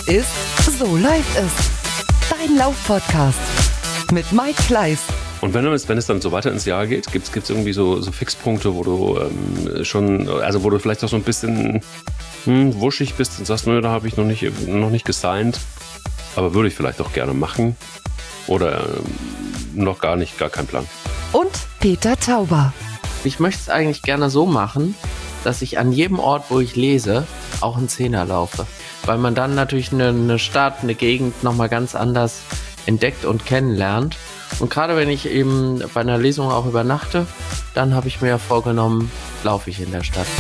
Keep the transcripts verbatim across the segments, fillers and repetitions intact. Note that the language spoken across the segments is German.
ist So läuft es. Dein Lauf-Podcast mit Mike Kleiss. Und wenn es, wenn es dann so weiter ins Jahr geht, gibt es irgendwie so, so Fixpunkte, wo du ähm, schon, also wo du vielleicht auch so ein bisschen hm, wuschig bist und sagst, nö, da habe ich noch nicht, noch nicht gesigned, aber würde ich vielleicht auch gerne machen oder ähm, noch gar nicht, gar kein Plan. Und Peter Tauber. Ich möchte es eigentlich gerne so machen, dass ich an jedem Ort, wo ich lese, auch einen Zehner laufe. Weil man dann natürlich eine, eine Stadt, eine Gegend nochmal ganz anders entdeckt und kennenlernt. Und gerade wenn ich eben bei einer Lesung auch übernachte, dann habe ich mir ja vorgenommen, laufe ich in der Stadt.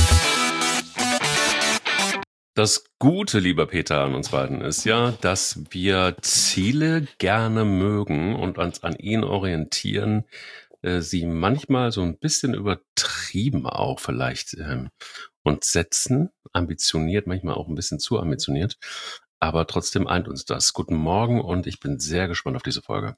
Das Gute, lieber Peter, an uns beiden ist ja, dass wir Ziele gerne mögen und uns an ihnen orientieren, äh, sie manchmal so ein bisschen übertrieben auch vielleicht ähm, uns setzen, ambitioniert, manchmal auch ein bisschen zu ambitioniert, aber trotzdem eint uns das. Guten Morgen und ich bin sehr gespannt auf diese Folge.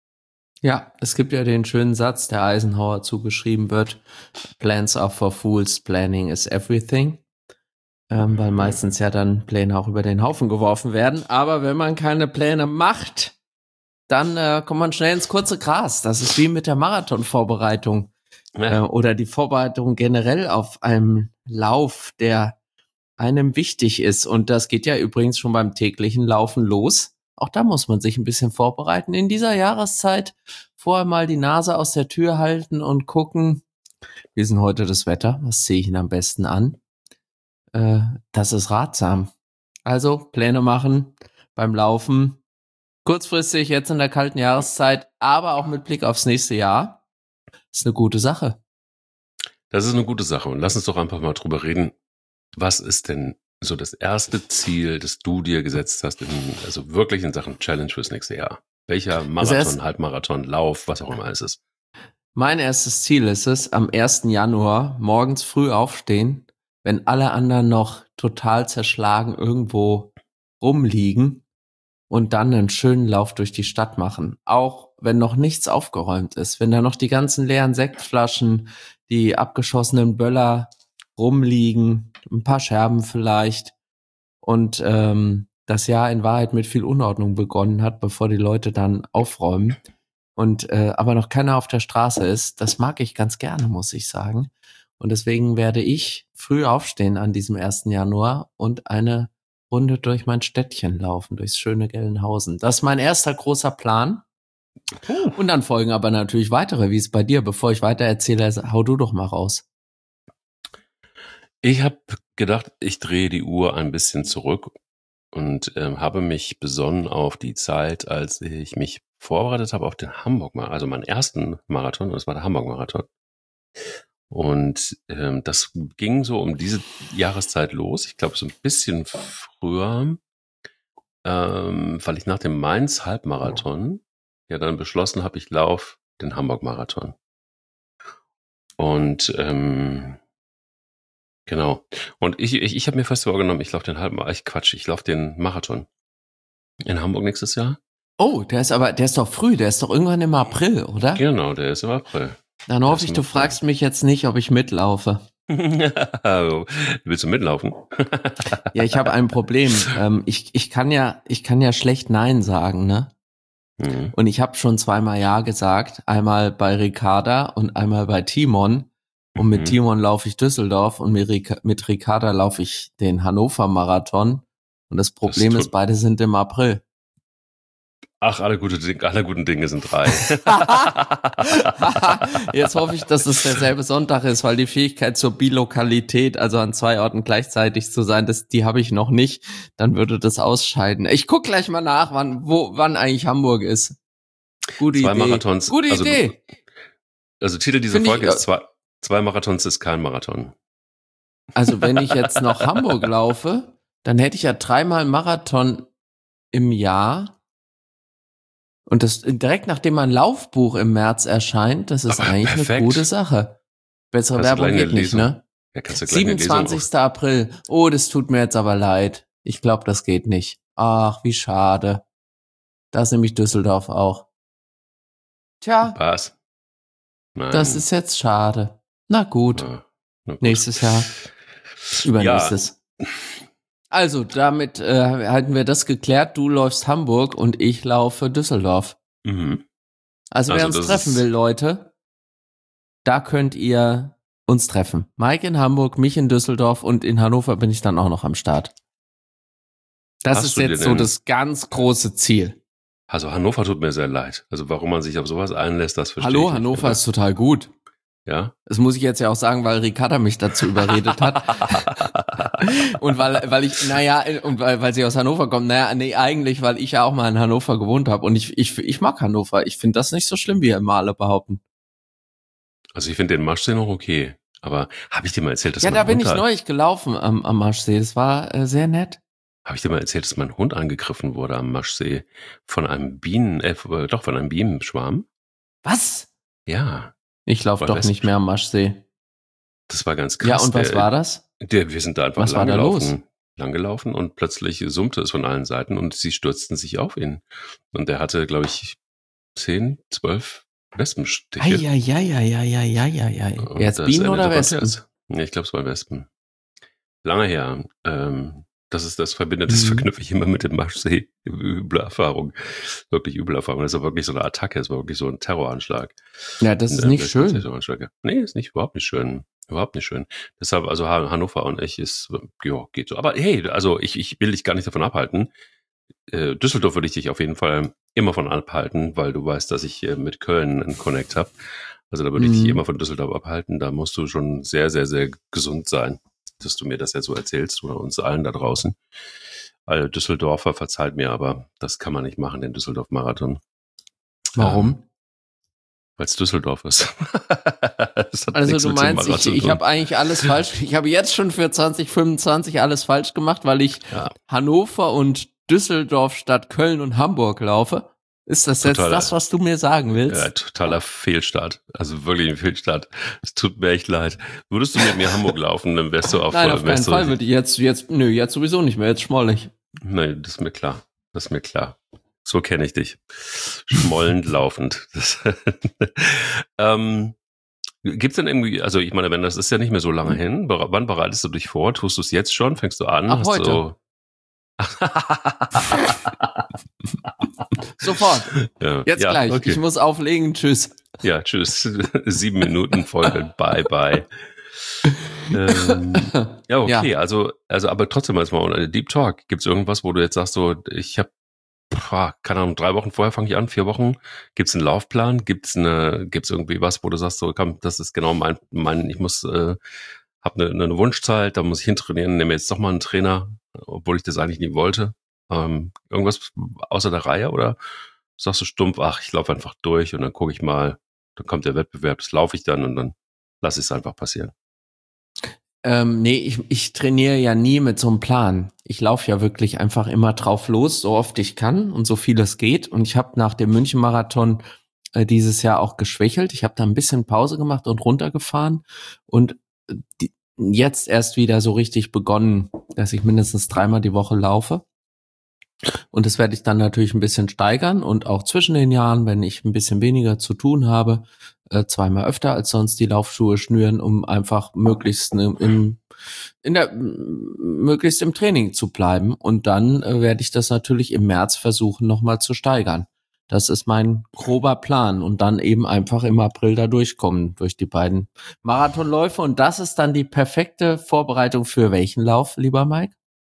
Ja, es gibt ja den schönen Satz, der Eisenhower zugeschrieben wird, Plans are for fools, planning is everything. Ähm, weil meistens ja dann Pläne auch über den Haufen geworfen werden. Aber wenn man keine Pläne macht, dann äh, kommt man schnell ins kurze Gras. Das ist wie mit der Marathonvorbereitung äh, oder die Vorbereitung generell auf einem Lauf, der einem wichtig ist. Und das geht ja übrigens schon beim täglichen Laufen los. Auch da muss man sich ein bisschen vorbereiten. In dieser Jahreszeit vorher mal die Nase aus der Tür halten und gucken, wie ist denn heute das Wetter? Was ziehe ich denn am besten an? Äh, das ist ratsam. Also Pläne machen beim Laufen. Kurzfristig jetzt in der kalten Jahreszeit, aber auch mit Blick aufs nächste Jahr. Ist eine gute Sache. Das ist eine gute Sache und lass uns doch einfach mal drüber reden. Was ist denn so das erste Ziel, das du dir gesetzt hast, in, also wirklich in Sachen Challenge fürs nächste Jahr? Welcher Marathon, erst, Halbmarathon, Lauf, was auch immer ist es? Mein erstes Ziel ist es, am ersten Januar morgens früh aufstehen, wenn alle anderen noch total zerschlagen irgendwo rumliegen und dann einen schönen Lauf durch die Stadt machen. Auch wenn noch nichts aufgeräumt ist, wenn da noch die ganzen leeren Sektflaschen, die abgeschossenen Böller rumliegen, ein paar Scherben vielleicht und ähm, das Jahr in Wahrheit mit viel Unordnung begonnen hat, bevor die Leute dann aufräumen und äh, aber noch keiner auf der Straße ist. Das mag ich ganz gerne, muss ich sagen. Und deswegen werde ich früh aufstehen an diesem ersten Januar und eine Runde durch mein Städtchen laufen, durchs schöne Gelnhausen. Das ist mein erster großer Plan. Und dann folgen aber natürlich weitere, wie es bei dir. Bevor ich weiter erzähle, hau du doch mal raus. Ich habe gedacht, ich drehe die Uhr ein bisschen zurück und ähm, habe mich besonnen auf die Zeit, als ich mich vorbereitet habe auf den Hamburg-Marathon, also meinen ersten Marathon, und das war der Hamburg-Marathon. Und ähm, das ging so um diese Jahreszeit los. Ich glaube, so ein bisschen früher, ähm, weil ich nach dem Mainz-Halbmarathon ja dann beschlossen habe, ich laufe den Hamburg-Marathon. Und ähm, genau. Und ich, ich, ich habe mir fest vorgenommen, ich laufe den Halbmarathon, ich Quatsch, ich laufe den Marathon in Hamburg nächstes Jahr. Oh, der ist aber, der ist doch früh, der ist doch irgendwann im April, oder? Genau, der ist im April. Dann hoffe ich, du fragst mich jetzt nicht, ob ich mitlaufe. Willst du mitlaufen? Ja, ich habe ein Problem. Ähm, ich, ich kann ja, ich kann ja schlecht Nein sagen, ne? Mhm. Und ich habe schon zweimal Ja gesagt. Einmal bei Ricarda und einmal bei Timon. Und mit mhm. Timon laufe ich Düsseldorf und mit, mit Ricarda laufe ich den Hannover-Marathon. Und das Problem das ist, beide sind im April. Ach, alle, gute Dinge, alle guten Dinge sind drei. Jetzt hoffe ich, dass es derselbe Sonntag ist, weil die Fähigkeit zur Bilokalität, also an zwei Orten gleichzeitig zu sein, das, die habe ich noch nicht. Dann würde das ausscheiden. Ich guck gleich mal nach, wann, wo, wann eigentlich Hamburg ist. Gute zwei Idee. Marathons. Gute also, Idee. Also Titel dieser Find Folge ich, ist zwei, zwei Marathons ist kein Marathon. Also wenn ich jetzt noch Hamburg laufe, dann hätte ich ja dreimal Marathon im Jahr. Und das direkt nachdem mein Laufbuch im März erscheint, das ist aber eigentlich perfekt. Eine gute Sache. Bessere kannst Werbung geht nicht, ne? Ja, kannst du siebenundzwanzigster April. Oh, das tut mir jetzt aber leid. Ich glaube, das geht nicht. Ach, wie schade. Da ist nämlich Düsseldorf auch. Tja. Was? Nein. Das ist jetzt schade. Na gut. Na, na gut. Nächstes Jahr. Übernächstes. Ja. Also, damit äh, halten wir das geklärt. Du läufst Hamburg und ich laufe Düsseldorf. Mhm. Also, wer Also, uns das treffen ist- will, Leute, da könnt ihr uns treffen. Mike in Hamburg, mich in Düsseldorf und in Hannover bin ich dann auch noch am Start. Das Hast ist du dir jetzt so denn- das ganz große Ziel. Also Hannover tut mir sehr leid. Also warum man sich auf sowas einlässt, das verstehe Hallo, ich nicht. Hannover ist total gut. Ja. Das muss ich jetzt ja auch sagen, weil Ricarda mich dazu überredet hat. Und weil, weil ich, naja, und weil, weil sie aus Hannover kommt, naja, nee, eigentlich, weil ich ja auch mal in Hannover gewohnt habe. Und ich, ich, ich mag Hannover. Ich finde das nicht so schlimm, wie immer alle behaupten. Also ich finde den Maschsee noch okay. Aber habe ich dir mal erzählt, dass Ja, mein da bin Hund ich da- neulich gelaufen am, am Maschsee. Das war äh, sehr nett. Habe ich dir mal erzählt, dass mein Hund angegriffen wurde am Maschsee von einem Bienen, äh, doch von einem Bienenschwarm? Was? Ja, Ich laufe Bei doch Wespen. nicht mehr am Maschsee. das war ganz krass. Ja, und was der, war das? Der, wir sind da einfach Was war da langgelaufen, langgelaufen und plötzlich summte es von allen Seiten und sie stürzten sich auf ihn. Und der hatte, glaube ich, zehn, zwölf Wespenstiche. Eieieiei. Und Jetzt das Bienen oder endete beim Wespen? Tierarzt. Ja, ich glaube, es waren Wespen. Lange her. Ähm, das ist das verbindet, das Mhm. verknüpfe ich immer mit dem Maschsee. Üble Erfahrung. Wirklich üble Erfahrung. Das ist wirklich so eine Attacke, das war wirklich so ein Terroranschlag. Ja, das ist Ein, äh, nicht schön. Terroranschlag. Nee, ist nicht, überhaupt nicht schön. Überhaupt nicht schön. Deshalb, also Han- Hannover und ich ist, ja, geht so. Aber hey, also ich, ich will dich gar nicht davon abhalten. Äh, Düsseldorf würde ich dich auf jeden Fall immer von abhalten, weil du weißt, dass ich äh, mit Köln einen Connect habe. Also da würde ich dich Mhm. immer von Düsseldorf abhalten. Da musst du schon sehr, sehr, sehr gesund sein, dass du mir das jetzt so erzählst oder uns allen da draußen. Alle Düsseldorfer verzeiht mir, aber das kann man nicht machen, den Düsseldorf-Marathon. Warum? Weil es Düsseldorf ist. Das hat Also nichts du mit so einem meinst, Marathon ich, zu ich tun. habe eigentlich alles falsch. Ich habe jetzt schon für zwanzig fünfundzwanzig alles falsch gemacht, weil ich Ja. Hannover und Düsseldorf statt Köln und Hamburg laufe. Ist das jetzt Totaler- das, was du mir sagen willst? Ja, totaler Fehlstart. Also wirklich ein Fehlstart. Es tut mir echt leid. Würdest du mit mir Hamburg laufen, dann wärst du auf... Nein, auf keinen wärst du, Fall würde ich jetzt, jetzt, nö, jetzt sowieso nicht mehr, jetzt schmollig. Nein, das ist mir klar. Das ist mir klar. So kenne ich dich. Schmollend laufend. Das, ähm, gibt's denn irgendwie, also ich meine, wenn das ist ja nicht mehr so lange hin, bere- wann bereitest du dich vor? Tust du es jetzt schon? Fängst du an? Ab heute. Du Sofort, ja, jetzt ja, gleich. Okay. Ich muss auflegen, tschüss. Ja, tschüss. Sieben Minuten Folge. Bye, bye. ähm, ja, okay. Ja. Also, also, aber trotzdem als mal ein Deep Talk. Gibt's irgendwas, wo du jetzt sagst, so, ich habe, keine Ahnung, drei Wochen vorher fange ich an, vier Wochen. Gibt's einen Laufplan? Gibt's eine, gibt's irgendwie was, wo du sagst, so, komm, das ist genau mein, mein, ich muss, äh, hab eine, eine Wunschzeit, da muss ich hintrainieren, nehme jetzt doch mal einen Trainer, obwohl ich das eigentlich nie wollte. Ähm, irgendwas außer der Reihe oder sagst du stumpf, ach, ich laufe einfach durch und dann gucke ich mal, dann kommt der Wettbewerb, das laufe ich dann und dann lasse ich es einfach passieren. Ähm, nee, ich, ich trainiere ja nie mit so einem Plan. Ich laufe ja wirklich einfach immer drauf los, so oft ich kann und so viel es geht. Und ich habe nach dem München-Marathon äh, dieses Jahr auch geschwächelt. Ich habe da ein bisschen Pause gemacht und runtergefahren und äh, die, jetzt erst wieder so richtig begonnen, dass ich mindestens dreimal die Woche laufe. Und das werde ich dann natürlich ein bisschen steigern und auch zwischen den Jahren, wenn ich ein bisschen weniger zu tun habe, äh, zweimal öfter als sonst die Laufschuhe schnüren, um einfach möglichst im, im in der m- möglichst im Training zu bleiben. Und dann äh, werde ich das natürlich im März versuchen, nochmal zu steigern. Das ist mein grober Plan und dann eben einfach im April da durchkommen durch die beiden Marathonläufe. Und das ist dann die perfekte Vorbereitung für welchen Lauf, lieber Mike?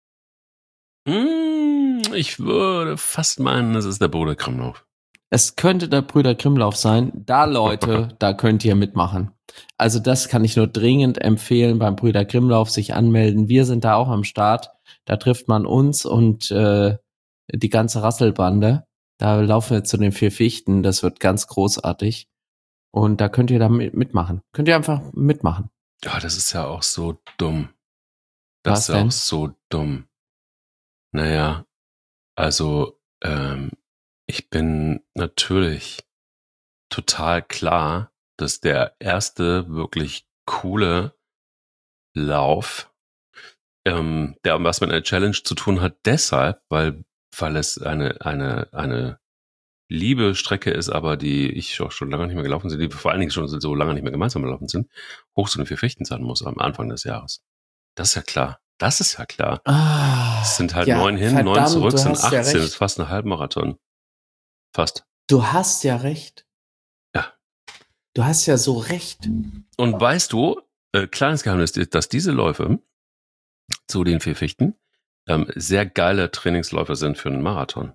Hm, ich würde fast meinen, das ist der Bruder Krimlauf. Es könnte der Brüder Grimmlauf sein. Da, Leute, da könnt ihr mitmachen. Also das kann ich nur dringend empfehlen, beim Brüder Grimmlauf sich anmelden. Wir sind da auch am Start. Da trifft man uns und äh, die ganze Rasselbande. Da laufen wir zu den vier Fichten. Das wird ganz großartig. Und da könnt ihr da mit- mitmachen. Könnt ihr einfach mitmachen. Ja, das ist ja auch so dumm. Das Was ist ja denn? auch so dumm. Naja, also, ähm, ich bin natürlich total klar, dass der erste wirklich coole Lauf, ähm, der was mit einer Challenge zu tun hat, deshalb, weil, weil es eine, eine, eine liebe Strecke ist, aber die ich auch schon lange nicht mehr gelaufen sind, die vor allen Dingen schon so lange nicht mehr gemeinsam gelaufen sind, hoch zu den vier Fichten sein muss am Anfang des Jahres. Das ist ja klar. Das ist ja klar. Ah, Es sind halt ja, neun hin, verdammt, neun zurück, du sind hast ja achtzehn. Das recht. ist fast ein Halbmarathon. Fast. Du hast ja recht. Ja. Du hast ja so recht. Und weißt du, äh, kleines Geheimnis, dass diese Läufe zu den vier Fichten ähm, sehr geile Trainingsläufe sind für einen Marathon.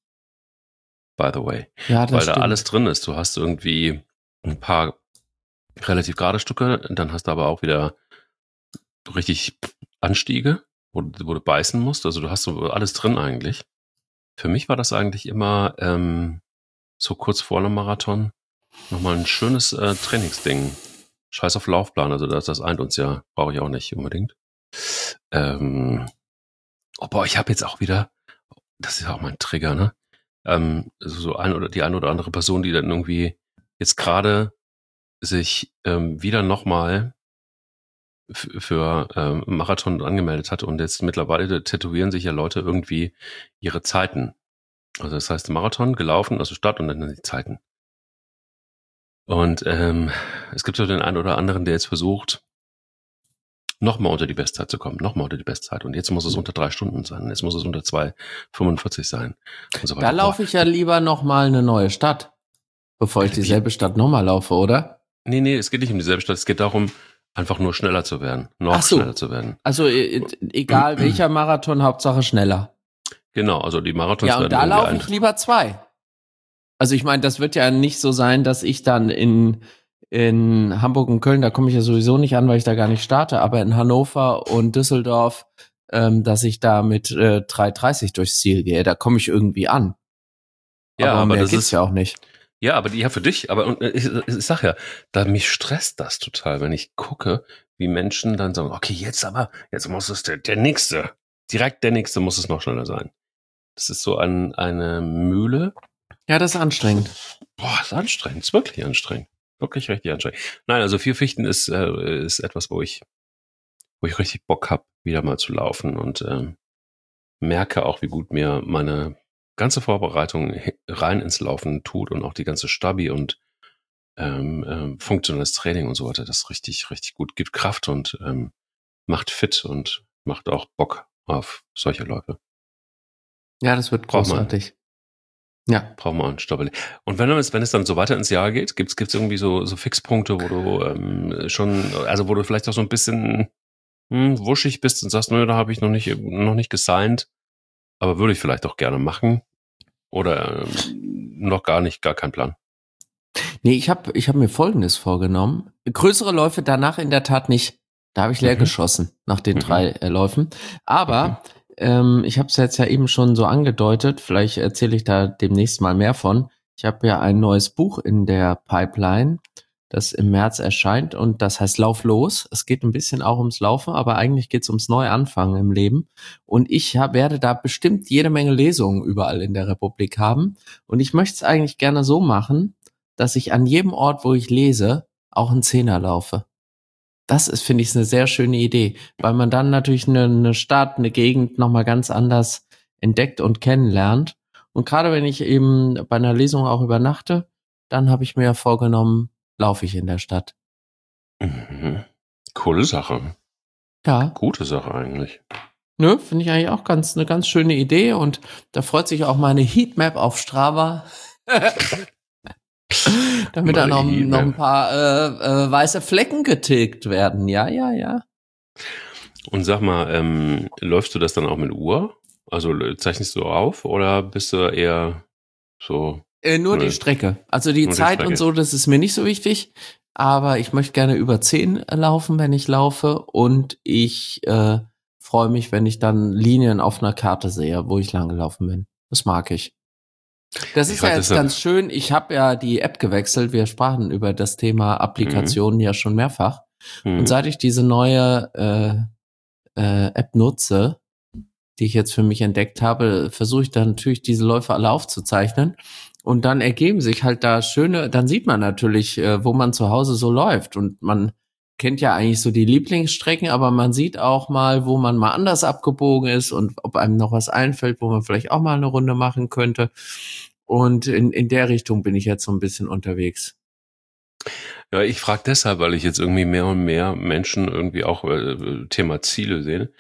By the way. Ja, das Weil stimmt. da alles drin ist. Du hast irgendwie ein paar relativ gerade Stücke, dann hast du aber auch wieder richtig Anstiege, wo, wo du beißen musst. Also du hast so alles drin eigentlich. Für mich war das eigentlich immer ähm, so kurz vor einem Marathon nochmal ein schönes äh, Trainingsding. Scheiß auf Laufplan, also das, das eint uns ja, brauche ich auch nicht unbedingt. Ähm, oh boah, ich habe jetzt auch wieder, das ist ja auch mein Trigger, ne? Ähm, so ein oder die eine oder andere Person, die dann irgendwie jetzt gerade sich ähm, wieder nochmal f- für ähm, Marathon angemeldet hat und jetzt mittlerweile tätowieren sich ja Leute irgendwie ihre Zeiten. Also das heißt Marathon gelaufen, also Start und dann die Zeiten. Und ähm, es gibt so den einen oder anderen, der jetzt versucht, nochmal unter die Bestzeit zu kommen, nochmal unter die Bestzeit. Und jetzt muss es unter drei Stunden sein, jetzt muss es unter zwei fünfundvierzig sein und so weiter. Da laufe ich ja lieber nochmal eine neue Stadt, bevor ich Wie? dieselbe Stadt nochmal laufe, oder? Nee, nee, es geht nicht um dieselbe Stadt, es geht darum, einfach nur schneller zu werden, noch Ach so. schneller zu werden. Also e- e- egal welcher Marathon, Hauptsache schneller. Genau, also die Marathons Ja, und werden da irgendwie laufe ein- ich lieber zwei. Also ich meine, das wird ja nicht so sein, dass ich dann in, in Hamburg und Köln, da komme ich ja sowieso nicht an, weil ich da gar nicht starte, aber in Hannover und Düsseldorf, ähm, dass ich da mit äh, drei dreißig durchs Ziel gehe. Da komme ich irgendwie an. Ja, aber aber mehr das geht's ist ja auch nicht. Ja, aber die ja für dich, aber und, äh, ich, ich sag ja, da mich stresst das total, wenn ich gucke, wie Menschen dann sagen, okay, jetzt aber, jetzt muss es der, der nächste, direkt der nächste muss es noch schneller sein. Das ist so ein, eine Mühle. Ja, das ist anstrengend. Boah, ist anstrengend, ist wirklich anstrengend. Wirklich richtig anstrengend. Nein, also vier Fichten ist, äh, ist etwas, wo ich, wo ich richtig Bock hab, wieder mal zu laufen und ähm, merke auch, wie gut mir meine ganze Vorbereitung hi- rein ins Laufen tut und auch die ganze Stabi und ähm, ähm, funktionelles Training und so weiter, das richtig, richtig gut gibt Kraft und ähm, macht fit und macht auch Bock auf solche Läufe. Ja, das wird Braucht man. großartig. Ja. Braucht man einen Stoppel. Und wenn es, wenn es dann so weiter ins Jahr geht, gibt's gibt's irgendwie so, so Fixpunkte, wo du ähm, schon, also wo du vielleicht auch so ein bisschen hm, wuschig bist und sagst, nö, da habe ich noch nicht, noch nicht gesigned, aber würde ich vielleicht auch gerne machen. Oder ähm, noch gar nicht, gar kein Plan. Nee, ich habe ich hab mir Folgendes vorgenommen. Größere Läufe danach in der Tat nicht. Da habe ich leer Mhm. geschossen nach den Mhm. drei äh, Läufen. Aber Mhm. ähm, ich habe es jetzt ja eben schon so angedeutet. Vielleicht erzähle ich da demnächst mal mehr von. Ich habe ja ein neues Buch in der Pipeline, das im März erscheint und das heißt Lauf los. Es geht ein bisschen auch ums Laufen, aber eigentlich geht es ums Neuanfangen im Leben. Und ich hab, werde da bestimmt jede Menge Lesungen überall in der Republik haben. Und ich möchte es eigentlich gerne so machen, dass ich an jedem Ort, wo ich lese, auch einen Zehner laufe. Das ist, finde ich, eine sehr schöne Idee, weil man dann natürlich eine, eine Stadt, eine Gegend nochmal ganz anders entdeckt und kennenlernt. Und gerade wenn ich eben bei einer Lesung auch übernachte, dann habe ich mir vorgenommen, laufe ich in der Stadt. Mhm. Coole Sache. Ja, Gute Sache eigentlich. ne, finde ich eigentlich auch ganz eine ganz schöne Idee und da freut sich auch meine Heatmap auf Strava. Damit da Meine noch, Heatmap. noch ein paar äh, äh, weiße Flecken getilgt werden. Ja, ja, ja. Und sag mal, ähm, läufst du das dann auch mit Uhr? Also äh, zeichnest du auf oder bist du eher so? Äh, nur Nö. die Strecke. Also die Nur die Zeit Strecke. und so, das ist mir nicht so wichtig. Aber ich möchte gerne über zehn laufen, wenn ich laufe. Und ich äh, freue mich, wenn ich dann Linien auf einer Karte sehe, wo ich lang gelaufen bin. Das mag ich. Das Ich ist weiß, ja jetzt deshalb- ganz schön. Ich habe ja die App gewechselt. Wir sprachen über das Thema Applikationen ja schon mehrfach. Mhm. Und seit ich diese neue äh, äh, App nutze, die ich jetzt für mich entdeckt habe, versuche ich dann natürlich diese Läufe alle aufzuzeichnen. Und dann ergeben sich halt da schöne, dann sieht man natürlich, äh, wo man zu Hause so läuft. Und man kennt ja eigentlich so die Lieblingsstrecken, aber man sieht auch mal, wo man mal anders abgebogen ist und ob einem noch was einfällt, wo man vielleicht auch mal eine Runde machen könnte. Und in, in der Richtung bin ich jetzt so ein bisschen unterwegs. Ja, ich frage deshalb, weil ich jetzt irgendwie mehr und mehr Menschen irgendwie auch äh, Thema Ziele sehe.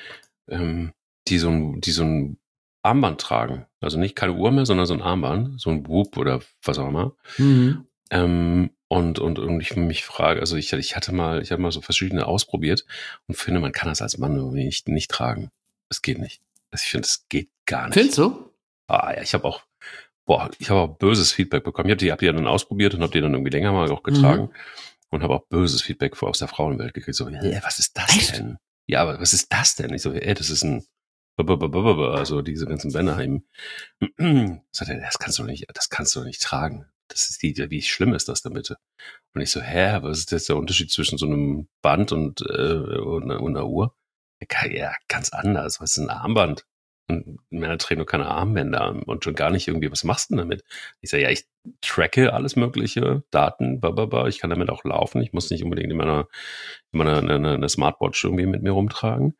ähm, die so ein, die so ein Armband tragen. Also nicht keine Uhr mehr, sondern so ein Armband, so ein Whoop oder was auch immer. Mhm. Ähm, und, und, und ich mich frage, also ich, ich hatte mal, ich habe mal so verschiedene ausprobiert und finde, man kann das als Mann irgendwie nicht, nicht tragen. Es geht nicht. Also ich finde, es geht gar nicht. Findest du? Ah ja, ich habe auch, boah, ich habe auch böses Feedback bekommen. Ich habe die, hab die dann ausprobiert und habe die dann irgendwie länger mal auch getragen Mhm. und habe auch böses Feedback aus der Frauenwelt gekriegt. So, hey, was ist das Echt? denn? Ja, aber was ist das denn? Ich so, ey, das ist ein, also diese ganzen Bänder eben. Sagt er, das kannst du nicht, das kannst du nicht tragen. Das ist die, wie schlimm ist das denn bitte? Und ich so, hä, was ist jetzt der Unterschied zwischen so einem Band und, äh, und, und einer Uhr? Ja, ganz anders. Was ist ein Armband? Und Männer tragen nur keine Armbänder und schon gar nicht irgendwie, was machst du denn damit? Ich sage, ja, ich tracke alles mögliche, Daten, bababa, ich kann damit auch laufen, ich muss nicht unbedingt immer eine, immer eine, eine, eine Smartwatch irgendwie mit mir rumtragen.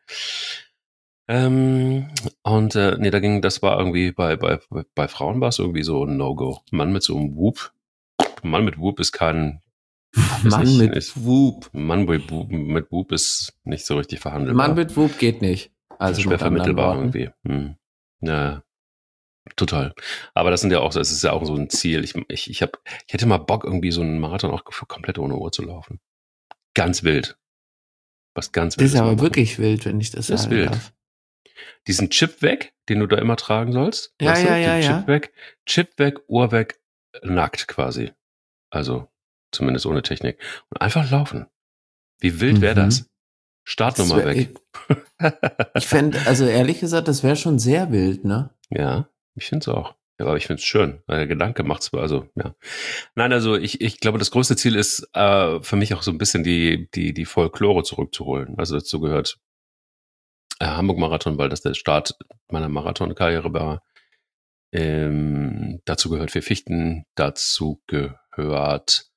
Ähm, und äh, nee, da ging, das war irgendwie bei, bei, bei Frauen war es irgendwie so ein No-Go. Mann mit so einem Whoop. Mann mit Whoop ist kein Mann nicht, mit nicht, Whoop. Mann mit Whoop, mit Whoop ist nicht so richtig verhandelbar. Mann mit Whoop geht nicht. Also schwer mit anderen vermittelbar Worten. irgendwie. Hm. Ja, total. Aber das sind ja auch, das ist ja auch so ein Ziel. Ich, ich, ich, hab, ich hätte mal Bock, irgendwie so einen Marathon auch komplett ohne Uhr zu laufen. Ganz wild. Was ganz wild Das ist aber wirklich wild, wenn ich das, das sagen ist wild. darf. Diesen Chip weg, den du da immer tragen sollst. Ja, weißt ja, du? ja, Den ja. Chip weg, Chip weg, Uhr weg, nackt quasi. Also zumindest ohne Technik. Und einfach laufen. Wie wild wäre Mhm. das? Startnummer Das wär, weg. Ich, ich fände, also ehrlich gesagt, das wäre schon sehr wild, ne? Ja, ich finde es auch. Ja, aber ich finde es schön. Weil der Gedanke macht's, also, ja. Nein, also ich, ich glaube, das größte Ziel ist äh, für mich auch so ein bisschen die, die, die Folklore zurückzuholen. Also dazu gehört äh, Hamburg-Marathon, weil das der Start meiner Marathonkarriere war. Ähm, dazu gehört Vier Fichten, dazu gehört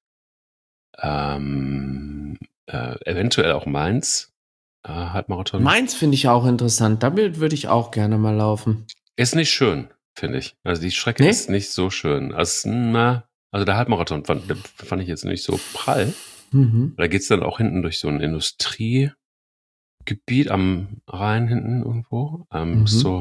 ähm, äh, eventuell auch Mainz, äh, Halbmarathon. Mainz finde ich auch interessant. Damit würde ich auch gerne mal laufen. Ist nicht schön, finde ich. Also die Strecke Nee? ist nicht so schön. Also, na, also der Halbmarathon fand, fand ich jetzt nicht so prall. Mhm. Da geht's dann auch hinten durch so ein Industriegebiet am Rhein hinten irgendwo. Ähm, Mhm. So,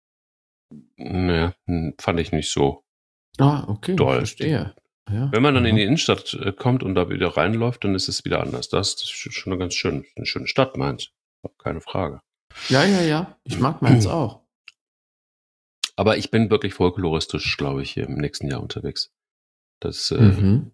naja, fand ich nicht so Ah, okay, doll. verstehe. Ja. Wenn man dann Aha. in die Innenstadt äh, kommt und da wieder reinläuft, dann ist es wieder anders. Das ist schon eine ganz schön, eine schöne Stadt, Mainz. Keine Frage. Ja, ja, ja. Ich mag Mainz auch. Aber ich bin wirklich folkloristisch, glaube ich, im nächsten Jahr unterwegs. Das, äh, Mhm.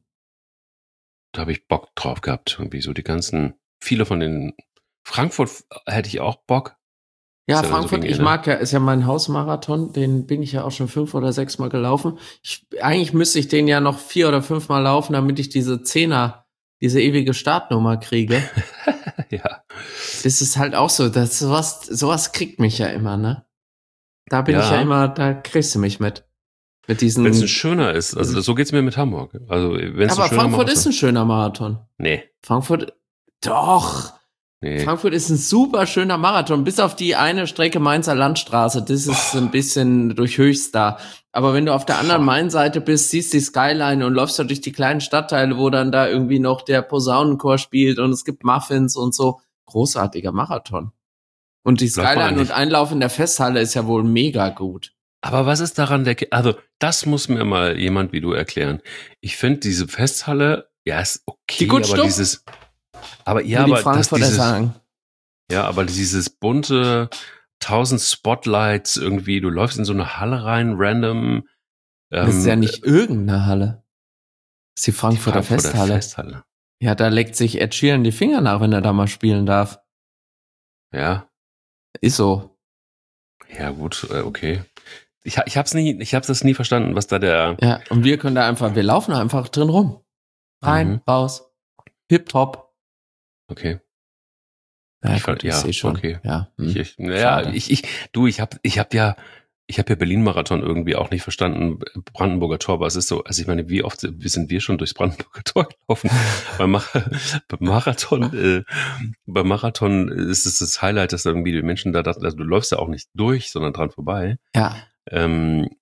da habe ich Bock drauf gehabt. Irgendwie so die ganzen, viele von den, Frankfurt hätte ich auch Bock. Ja, Ist ja dann so Frankfurt, gegen ich Ende. mag ja, ist ja mein Hausmarathon, den bin ich ja auch schon fünf oder sechs Mal gelaufen. Ich, eigentlich müsste ich den ja noch vier oder fünf Mal laufen, damit ich diese Zehner, diese ewige Startnummer kriege. Ja. Das ist halt auch so, das sowas, sowas kriegt mich ja immer, ne? Da bin ich ja Ja. immer, da kriegst du mich mit. Mit diesen. Wenn es ein schöner ist, also so geht's mir mit Hamburg. Also wenn es aber ein schöner Frankfurt Marathon ist ein schöner Marathon. Nee, Frankfurt, doch. nee. Frankfurt ist ein super schöner Marathon, bis auf die eine Strecke Mainzer Landstraße. Das ist ein bisschen durch Höchst da. Aber wenn du auf der anderen Boah. Main-Seite bist, siehst die Skyline und läufst da durch die kleinen Stadtteile, wo dann da irgendwie noch der Posaunenchor spielt und es gibt Muffins und so. Großartiger Marathon. Und die Läuft man Skyline eigentlich- und Einlauf in der Festhalle ist ja wohl mega gut. Aber was ist daran der, Ke- also das muss mir mal jemand wie du erklären. Ich finde diese Festhalle, ja, ist okay, Die Gutstumm? aber dieses, aber ja, Wie die aber das, Frankfurter dieses, sagen. ja, aber dieses bunte, tausend Spotlights irgendwie, du läufst in so eine Halle rein, random. Ähm, Das ist ja nicht irgendeine Halle. Das ist die die Frankfurter, Frankfurter Festhalle. Festhalle. Ja, da leckt sich Ed Sheeran die Finger nach, wenn er da mal spielen darf. Ja, Ist so. ja gut, äh, okay. Ich, ha- ich hab's nie, ich hab's das nie verstanden, was da der, Ja, und wir können da einfach, wir laufen da einfach drin rum. Rein, Mhm. raus. Hip-Hop. okay. Ja, Ich gut, fand- ich ja, sehe schon. okay. Ja, hm. Ich, ich, naja, Schade. ich, ich, du, ich hab, ich hab ja, ich habe ja Berlin-Marathon irgendwie auch nicht verstanden. Brandenburger Tor, was ist so? Also ich meine, wie oft sind wir schon durchs Brandenburger Tor gelaufen? beim, Mar beim Marathon, äh, beim Marathon ist es das Highlight, dass irgendwie die Menschen da dachten, also du läufst ja auch nicht durch, sondern dran vorbei. Ja. Ähm,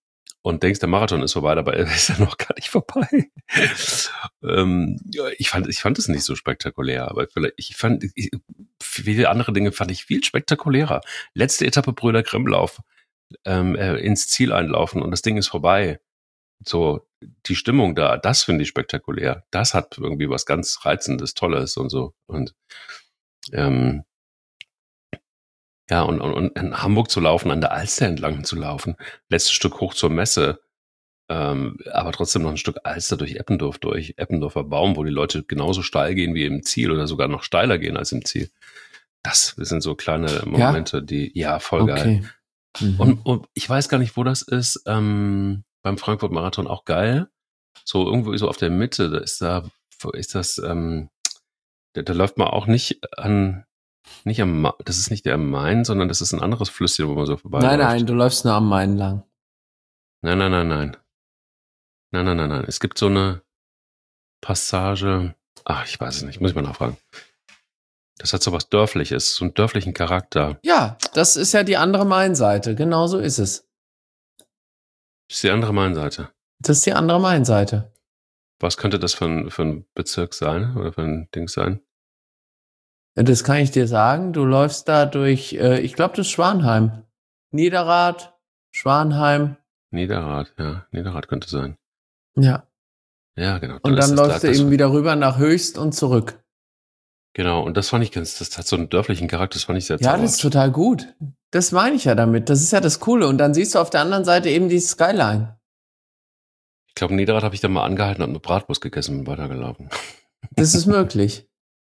und denkst, der Marathon ist vorbei, dabei ist er noch gar nicht vorbei. ähm, ja, ich fand, ich fand es nicht so spektakulär, aber vielleicht, ich fand, ich, viele andere Dinge fand ich viel spektakulärer. Letzte Etappe Brüder Grimm-Lauf, ähm, äh, ins Ziel einlaufen und das Ding ist vorbei. So, die Stimmung da, das finde ich spektakulär. Das hat irgendwie was ganz Reizendes, Tolles und so. Und ähm, ja, und, und, und in Hamburg zu laufen, an der Alster entlang zu laufen, letztes Stück hoch zur Messe, ähm, aber trotzdem noch ein Stück Alster durch Eppendorf durch, Eppendorfer Baum, wo die Leute genauso steil gehen wie im Ziel oder sogar noch steiler gehen als im Ziel. Das sind so kleine Momente, ja? die, ja, voll okay. geil. Mhm. Und, und ich weiß gar nicht, wo das ist, ähm, beim Frankfurt-Marathon auch geil. So irgendwo so auf der Mitte, da ist da, ist das, ähm, da, da läuft man auch nicht an, nicht am, Ma- das ist nicht der am Main, sondern das ist ein anderes Flüsschen, wo man so vorbei Nein, läuft. nein, du läufst nur am Main lang. Nein, nein, nein, nein. Nein, nein, nein, nein. Es gibt so eine Passage, ach, ich weiß es nicht, muss ich mal nachfragen. Das hat so was Dörfliches, so einen dörflichen Charakter. Ja, das ist ja die andere Mainseite, genau so ist es. Das ist die andere Mainseite. Das ist die andere Mainseite. Was könnte das für ein, für ein Bezirk sein oder für ein Ding sein? Das kann ich dir sagen. Du läufst da durch, äh, ich glaube, das ist Schwanheim. Niederrad, Schwanheim. Niederrad, ja. Niederrad könnte sein. Ja. Ja, genau. Und dann läufst du eben wieder rüber nach Höchst und zurück. Genau, und das fand ich ganz, das hat so einen dörflichen Charakter, das fand ich sehr Ja, das ist total gut. Das meine ich ja damit. Das ist ja das Coole. Und dann siehst du auf der anderen Seite eben die Skyline. Ich glaube, in Niederrad habe ich da mal angehalten und eine Bratwurst gegessen und weitergelaufen. Das ist möglich.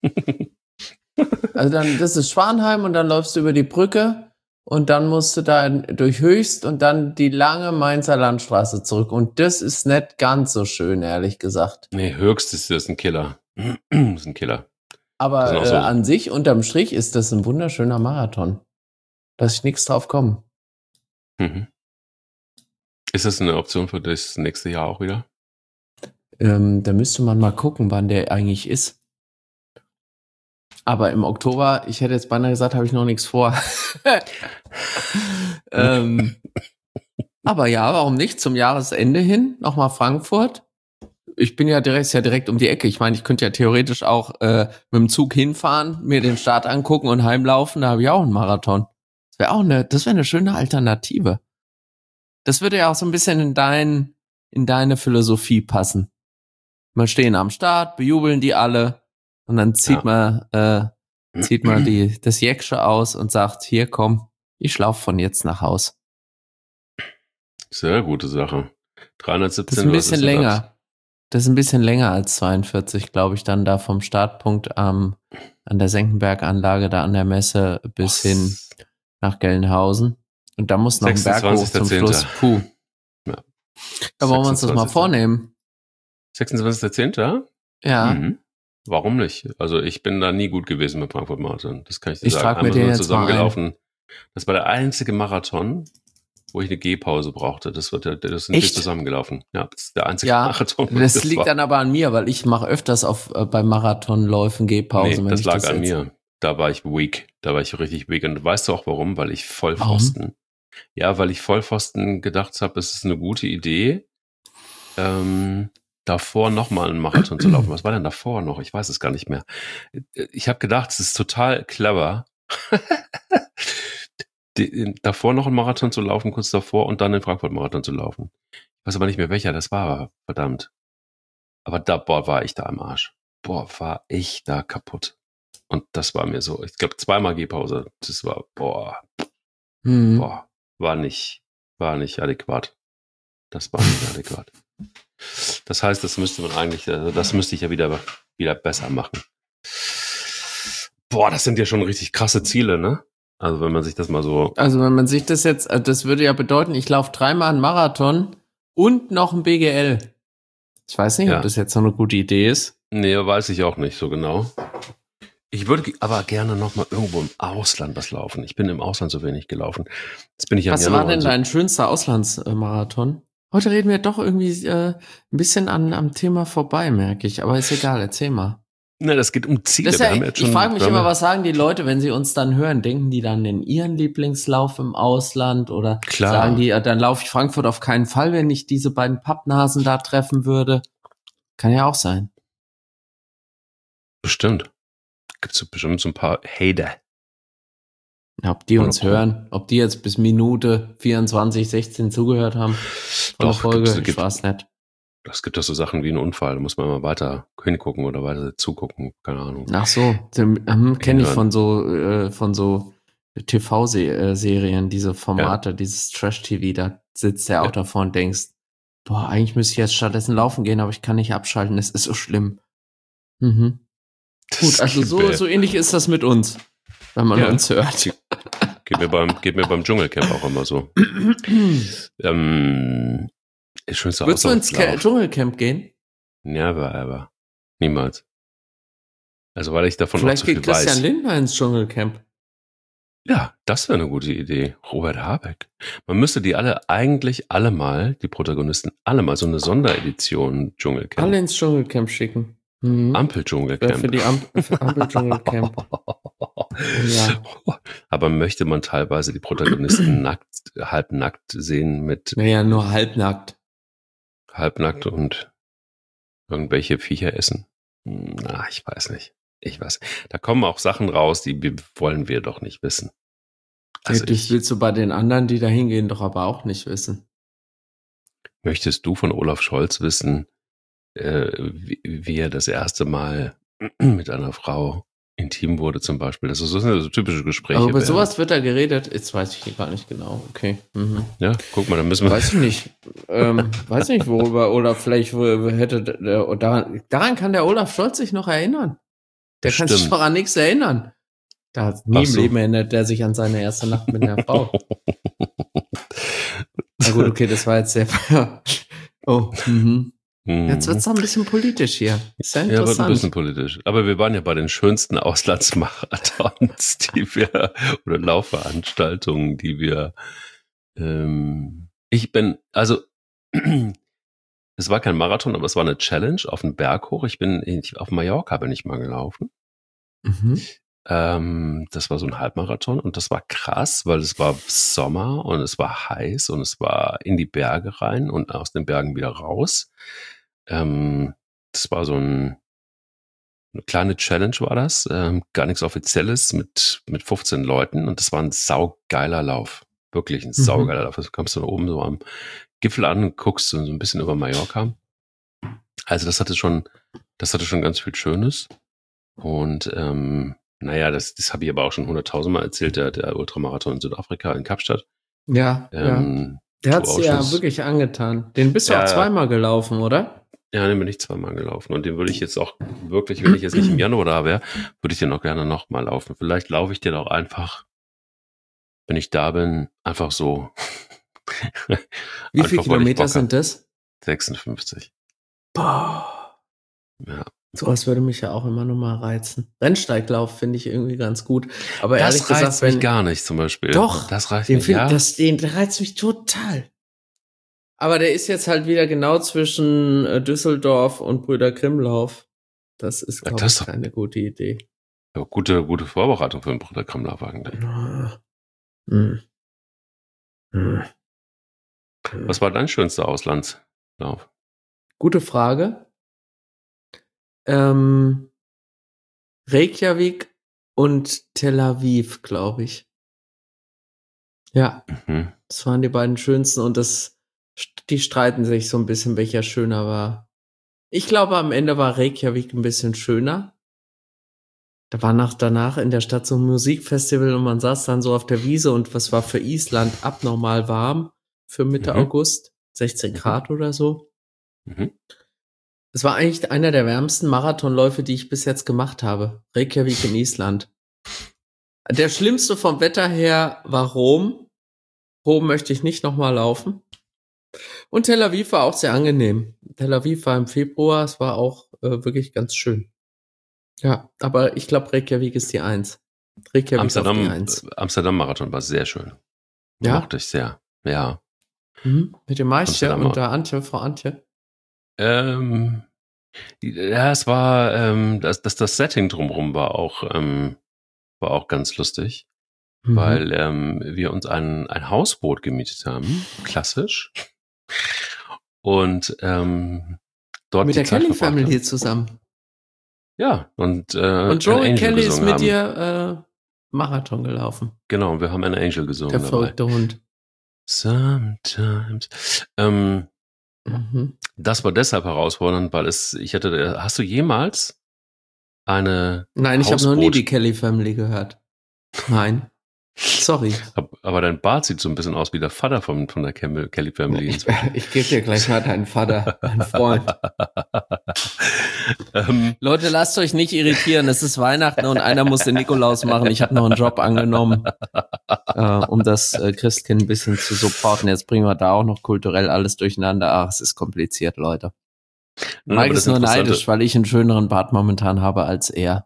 Also dann, das ist Schwanheim und dann läufst du über die Brücke und dann musst du da durch Höchst und dann die lange Mainzer Landstraße zurück. Und das ist nicht ganz so schön, ehrlich gesagt. Nee, Höchst ist das ein Killer. Das ist ein Killer. Aber äh, so. an sich, unterm Strich, ist das ein wunderschöner Marathon. Lass ich nichts drauf kommen. Mhm. Ist das eine Option für das nächste Jahr auch wieder? Ähm, da müsste man mal gucken, wann der eigentlich ist. Aber im Oktober, ich hätte jetzt beinahe gesagt, habe ich noch nichts vor. ähm, aber ja, warum nicht? Zum Jahresende hin nochmal Frankfurt. Ich bin ja direkt, ist ja direkt um die Ecke. Ich meine, ich könnte ja theoretisch auch äh, mit dem Zug hinfahren, mir den Start angucken und heimlaufen. Da habe ich auch einen Marathon. Das wäre auch eine, das wäre eine schöne Alternative. Das würde ja auch so ein bisschen in dein, in deine Philosophie passen. Wir stehen am Start, bejubeln die alle und dann zieht ja. man, äh, zieht man die, das Jäcksche aus und sagt, hier komm, ich laufe von jetzt nach Haus. Sehr gute Sache. dreihundertsiebzehn, das ist ein bisschen ist länger. Das? das ist ein bisschen länger als zweiundvierzig, glaube ich, dann da vom Startpunkt am, an der Senckenberg-Anlage, da an der Messe bis oh. hin nach Gelnhausen. Und da muss noch ein Berg hoch zum Schluss. Puh. Ja. Da wollen wir uns das mal vornehmen. sechsundzwanzigster zehnter Ja. Mhm. Warum nicht? Also ich bin da nie gut gewesen mit Frankfurt Marathon. Das kann ich dir ich sagen. Einmal mir den jetzt zusammengelaufen. Das war der einzige Marathon, wo ich eine Gehpause brauchte. Das wird, das sind wir zusammengelaufen. Ja, das ist der einzige ja, Marathon. Das, das liegt war. dann aber an mir, weil ich mache öfters auf äh, bei Marathonläufen Gehpause. Nee, das lag das an mir. Da war ich weak. Da war ich richtig weak. Und weißt du auch warum? Weil ich Vollpfosten. Warum? Ja, weil ich Vollpfosten gedacht habe, es ist eine gute Idee, ähm, davor nochmal einen Marathon zu laufen. Was war denn davor noch? Ich weiß es gar nicht mehr. Ich habe gedacht, es ist total clever, die, davor noch einen Marathon zu laufen, kurz davor, und dann den Frankfurt-Marathon zu laufen. Ich weiß aber nicht mehr, welcher das war, verdammt. Aber da, boah, war ich da am Arsch. Boah, war ich da kaputt. Und das war mir so, ich glaube, zweimal Gehpause. Das war, boah, mhm. boah, war nicht, war nicht adäquat. Das war nicht adäquat. Das heißt, das müsste man eigentlich, also das müsste ich ja wieder, wieder besser machen. Boah, das sind ja schon richtig krasse Ziele, ne? Also wenn man sich das mal so... Also wenn man sich das jetzt, das würde ja bedeuten, ich laufe dreimal einen Marathon und noch ein B G L. Ich weiß nicht, ja. ob das jetzt so eine gute Idee ist. Nee, weiß ich auch nicht so genau. Ich würde aber gerne noch mal irgendwo im Ausland was laufen. Ich bin im Ausland so wenig gelaufen. Jetzt bin ich ja Was war denn so dein schönster Auslandsmarathon? Heute reden wir doch irgendwie äh, ein bisschen an, am Thema vorbei, merke ich. Aber ist egal, erzähl mal. Na, das geht um Ziele. Das Wir ja, haben jetzt ich schon, frage mich wir immer, haben- was sagen die Leute, wenn sie uns dann hören? Denken die dann in ihren Lieblingslauf im Ausland oder Klar. sagen die, ja, dann laufe ich Frankfurt auf keinen Fall, wenn ich diese beiden Pappnasen da treffen würde? Kann ja auch sein. Bestimmt. Gibt es bestimmt so ein paar Hater. Ja, ob die uns Oder- hören, ob die jetzt bis Minute vierundzwanzig, sechzehn zugehört haben von der Doch, Folge, gibt's- ich gibt- weiß nicht. Es gibt doch so Sachen wie einen Unfall. Da muss man mal weiter hingucken oder weiter zugucken. Keine Ahnung. Ach so, ähm, kenne ich Hinhören. von so äh, von so T V-Serien, diese Formate, dieses Trash-T V, da sitzt der auch Ja. davor und denkst, boah, eigentlich müsste ich jetzt stattdessen laufen gehen, aber ich kann nicht abschalten, es ist so schlimm. Mhm. Gut, also so, Gebell. so ähnlich ist das mit uns, wenn man Ja. uns hört. Geht mir beim, geht mir beim Dschungelcamp auch immer so. ähm, ist schönste Würdest du ins Ke- Auslauf. Dschungelcamp gehen? Never ever. Niemals. Also weil ich davon auch Vielleicht zu viel geht Christian weiß. Lindner ins Dschungelcamp. Ja, das wäre eine gute Idee. Robert Habeck. Man müsste die alle eigentlich alle mal, die Protagonisten, alle mal so eine Sonderedition Dschungelcamp. Alle ins Dschungelcamp schicken. Mhm. Wäre Ampel-Dschungelcamp. für die Am für Ampel-Dschungelcamp. Ja. Aber möchte man teilweise die Protagonisten nackt, halbnackt sehen mit Naja, nur halbnackt. halbnackt und irgendwelche Viecher essen? Hm, Na, ich weiß nicht. Ich weiß. Da kommen auch Sachen raus, die wir- wollen wir doch nicht wissen. Also Ja, das ich, willst du bei den anderen, die da hingehen, doch aber auch nicht wissen. möchtest du von Olaf Scholz wissen, äh, wie, wie er das erste Mal mit einer Frau intim wurde zum Beispiel? Das ist so so typische Gespräche. Aber über werden. sowas wird da geredet. Jetzt weiß ich gar nicht genau. Okay. Mhm. Ja, guck mal, dann müssen wir. Weiß ich nicht. ähm, weiß nicht, worüber, oder vielleicht wo, hätte der, daran, daran kann der Olaf Scholz sich noch erinnern. Der kann sich Bestimmt. doch an nichts erinnern. Da hat nie Ach im so. Leben erinnert der sich an seine erste Nacht mit einer Frau. Na gut, okay, das war jetzt sehr. Oh, mhm. Mhm. Jetzt wird's noch ein bisschen politisch hier. Ist ja Ja, wird ein interessant. bisschen politisch. Aber wir waren ja bei den schönsten Auslandsmarathons, die wir, oder Laufveranstaltungen, die wir, ähm, ich bin, also, es war kein Marathon, aber es war eine Challenge auf den Berg hoch. Ich bin, ich, auf Mallorca bin ich mal gelaufen. Mhm. Ähm, das war so ein Halbmarathon und das war krass, weil es war Sommer und es war heiß und es war in die Berge rein und aus den Bergen wieder raus. Ähm, das war so ein, eine kleine Challenge war das, ähm, gar nichts Offizielles mit, mit fünfzehn Leuten und das war ein saugeiler Lauf. Wirklich ein saugeiler Lauf. Du kommst dann oben so am Gipfel an und guckst so ein bisschen über Mallorca. Also das hatte schon, das hatte schon ganz viel Schönes. Und ähm, naja, das, das habe ich aber auch schon hunderttausendmal erzählt, der, der Ultramarathon in Südafrika in Kapstadt. Ja, ja. Ähm, Der hat's Two dir ja Oceans. wirklich angetan. Den bist du Ja. auch zweimal gelaufen, oder? Ja, den bin ich zweimal gelaufen. Und den würde ich jetzt auch wirklich, wenn ich jetzt nicht im Januar da wäre, würde ich den auch gerne nochmal laufen. Vielleicht laufe ich den auch einfach, wenn ich da bin, einfach so. Wie Einfach, viele weil ich Kilometer Bock hab. sind das? sechsundfünfzig. Boah. Ja. Sowas würde mich ja auch immer noch mal reizen. Rennsteiglauf finde ich irgendwie ganz gut. Aber Das ehrlich reizt gesagt, mich wenn, gar nicht zum Beispiel. Doch, Das reizt den, mich, find, ja. das, den, der reizt mich total. Aber der ist jetzt halt wieder genau zwischen äh, Düsseldorf und Brüder Grimmlauf. Das ist, Ja, glaube das ich, ist doch- keine gute Idee. Ja, gute, gute Vorbereitung für einen Bruder Kammlerwagen eigentlich. Ah. Hm. Hm. Was war dein schönster Auslandslauf? Gute Frage. Ähm, Reykjavik und Tel Aviv, glaube ich. Ja, Mhm. das waren die beiden schönsten und das, die streiten sich so ein bisschen, welcher schöner war. Ich glaube, am Ende war Reykjavik ein bisschen schöner. Da war nach, danach in der Stadt so ein Musikfestival und man saß dann so auf der Wiese und was war für Island abnormal warm für Mitte Mhm. August, sechzehn Mhm. Grad oder so. Mhm. Es war eigentlich einer der wärmsten Marathonläufe, die ich bis jetzt gemacht habe. Reykjavik in Island. Der schlimmste vom Wetter her war Rom. Rom möchte ich nicht nochmal laufen. Und Tel Aviv war auch sehr angenehm. Tel Aviv war im Februar, es war auch äh, wirklich ganz schön. Ja, aber ich glaube, Reykjavik ist die Eins. Reykjavik auf die Amsterdam, Eins. Amsterdam Marathon war sehr schön. Ja? Mochte ich sehr. Ja. Mhm. Mit dem Maische Amsterdam und der Antje, Frau Antje. Ähm, Ja, es war, ähm, das, das, das Setting drumherum war auch, ähm, war auch ganz lustig, Mhm. weil ähm, wir uns ein, ein Hausboot gemietet haben, klassisch. Und ähm, dort Mit die der Zeit Kelly verbracht Family haben. zusammen. Ja, und, äh, Und Joey An Angel Kelly ist gesungen mit haben. dir äh, Marathon gelaufen. Genau, wir haben An Angel Der gesungen dabei. verrückte Hund. Sometimes. Ähm, Mhm. das war deshalb herausfordernd, weil es, ich hatte, hast du jemals eine Nein, ich habe noch nie Hausboot, die Kelly Family gehört. Nein. Sorry. Ab- aber dein Bart sieht so ein bisschen aus wie der Vater von, von der Campbell, Kelly Family Ich, inzwischen. ich gebe dir gleich mal deinen Vater, meinen Freund. ähm, Leute, lasst euch nicht irritieren. Es ist Weihnachten und einer muss den Nikolaus machen. Ich habe noch einen Job angenommen, äh, um das äh, Christkind ein bisschen zu supporten. Jetzt bringen wir da auch noch kulturell alles durcheinander. Ach, es ist kompliziert, Leute. Nun, aber Mike das ist nur Interessante- neidisch, weil ich einen schöneren Bart momentan habe als er.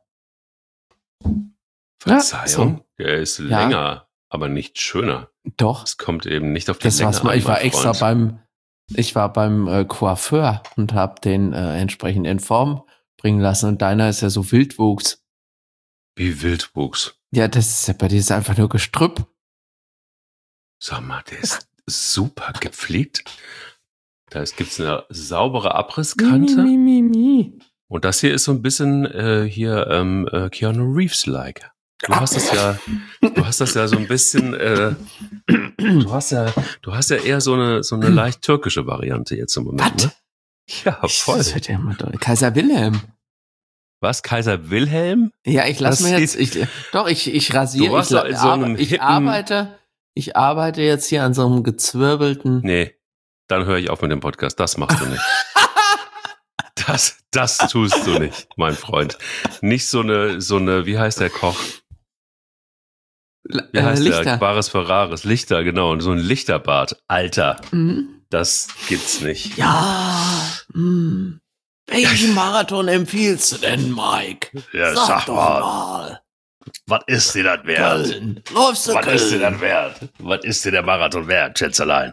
Verzeihung, Ja, der ist Ja. länger, aber nicht schöner. Doch, Es kommt eben nicht auf die das Länge war's mal. an, Ich war mein extra Freund. beim, ich war beim äh, Coiffeur und habe den äh, entsprechend in Form bringen lassen. Und deiner ist ja so Wildwuchs. Wie Wildwuchs. Ja, das ist ja bei dir ist einfach nur Gestrüpp. Sag mal, der ist super gepflegt. Da gibt es eine saubere Abrisskante. Mi, mi, mi, mi. Und das hier ist so ein bisschen äh, hier ähm, äh, Keanu Reeves-like. Du hast das ja, du hast das ja so ein bisschen, äh, du hast ja, du hast ja eher so eine so eine leicht türkische Variante jetzt im Moment, ne? Ja, voll. Das wird ja immer doll. Kaiser Wilhelm. Was, Kaiser Wilhelm? Ja, ich lass Das mir jetzt, sieht- ich, doch, ich, ich rasiere, Du warst ich, doch in so einem arbe- ich hippen- arbeite, ich arbeite jetzt hier an so einem gezwirbelten. Nee, dann höre ich auf mit dem Podcast. Das machst du nicht. Das, das tust du nicht, mein Freund. Nicht so eine, so eine, wie heißt der Koch? Wie äh, heißt der? Lichter. Bares Ferraris. Lichter, genau. Und so ein Lichterbart. Alter, Mhm. das gibt's nicht. Ja, mh. Welchen Marathon empfiehlst du denn, Mike? Ja, Sag, sag doch mal. mal. Was ist dir das wert? Köln. Läufst du Was ist dir Köln? das wert? Was ist dir der Marathon wert, Schätzelein?